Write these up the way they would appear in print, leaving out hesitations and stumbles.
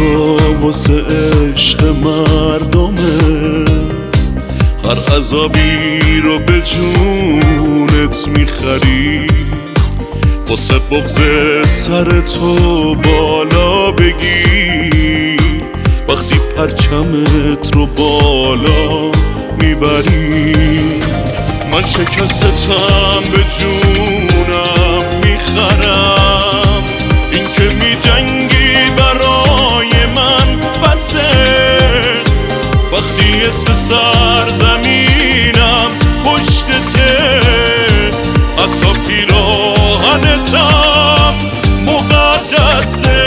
واسه عشق مردمه، هر عذابی رو به جونت میخری، واسه بغضت سر تو بالا بگی، وقتی پرچمت رو بالا میبری. من شکستم به جونم میخرم، این که میجنگی برای من بسه، وقتی اسم سرزمینم پشتته، حتی پیراهنتم مقدسه.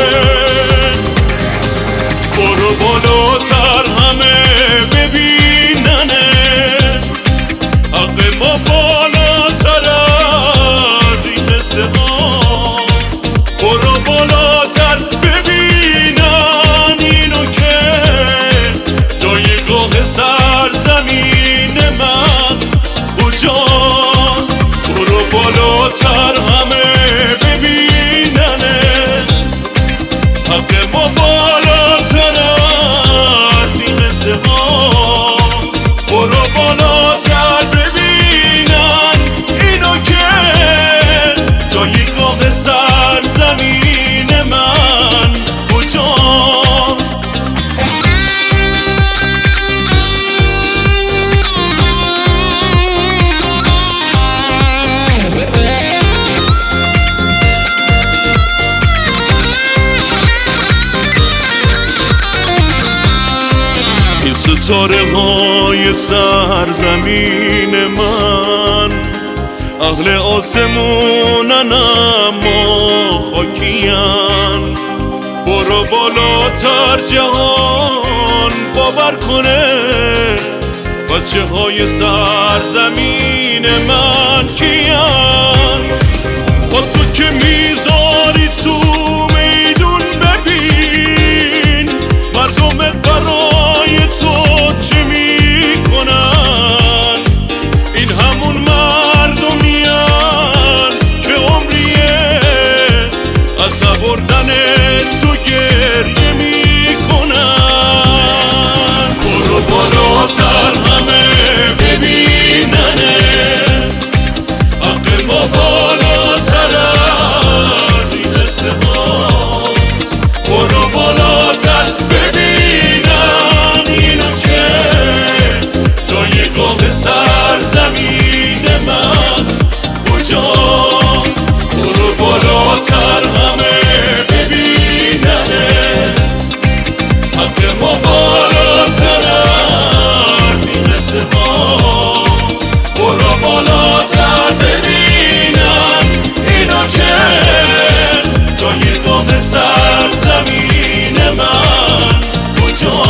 برو بالاتر همه ببیننت، حق ما بالاتر از این قصه هاست. برو بالاتر ببینن اینو که جایگاه سرزمین من کجاست. برو بالاتر همه ببیننت، حق ما بالاتر از این قصه هاست. برو بالاتر ببینن اینو که جایگاه سرزمین من کجاست. ستاره های سرزمین من اهل آسمونن اما خاکین. برو بالاتر جهان باور کنه، بچه های سرزمین من کیان. با تو که میذاری تو میدون ببین مردمت برای تو چه میکنن. این همون مردمیان که عمریه از نبردن تو گریه میکنن. برو بالاتر همه ببیننه، حق ما بالاتر از این قصه هاست. برو بالاتر ببینن اینو که جایگاه سرزمین من کجاست. برو بالاتر همه ببیننه، حق ما بالاتر از این قصه هاست. برو بالاتر ببینن اینو که جایگاه سرزمین من کجاست.